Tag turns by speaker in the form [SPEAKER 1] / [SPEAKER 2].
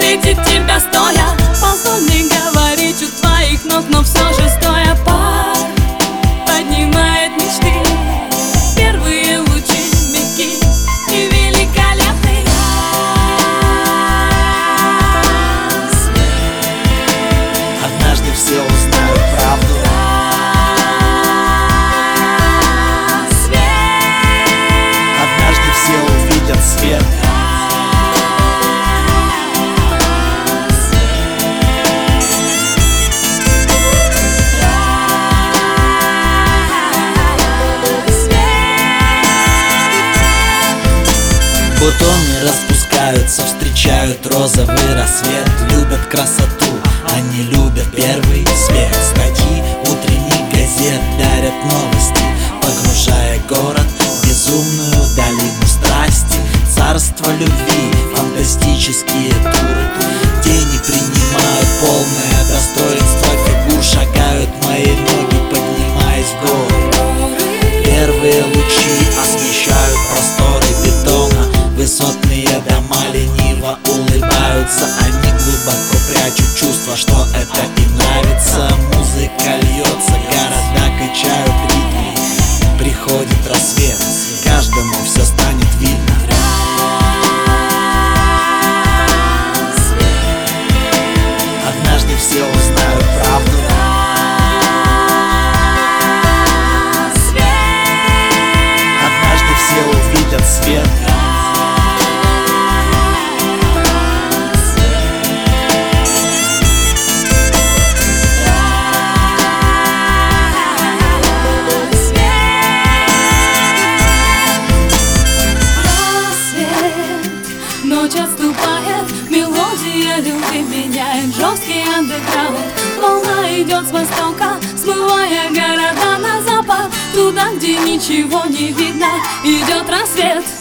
[SPEAKER 1] увидеть тебя стоя. Позволь мне говорить у твоих ног, но все же стоя. Пар поднимает мечты, первые лучи мягкие и великолепный рассвет.
[SPEAKER 2] Однажды все узнают правду. Однажды все увидят свет. Бутоны распускаются, встречают розовый рассвет. Любят красоту, они любят первый свет. Статьи утренних газет дарят новости, погружая город в безумную долину страсти. Царство любви, фантастические туры. Тени принимают полное достоинство фигур. Шагают мои ноги, поднимаясь в горы. Первые лучи освещают просторы бетона. Высотные дома лениво улыбаются. Они глубоко прячут чувство, что это им нравится. Музыка льется, города качают ритм. Приходит рассвет, каждому все станет видно. Однажды все узнают правду. Однажды все увидят свет.
[SPEAKER 1] Ночь отступает, мелодия любви меняет жесткий андеграунд. Волна идет с востока, смывая города на запад. Туда, где ничего не видно, идет рассвет.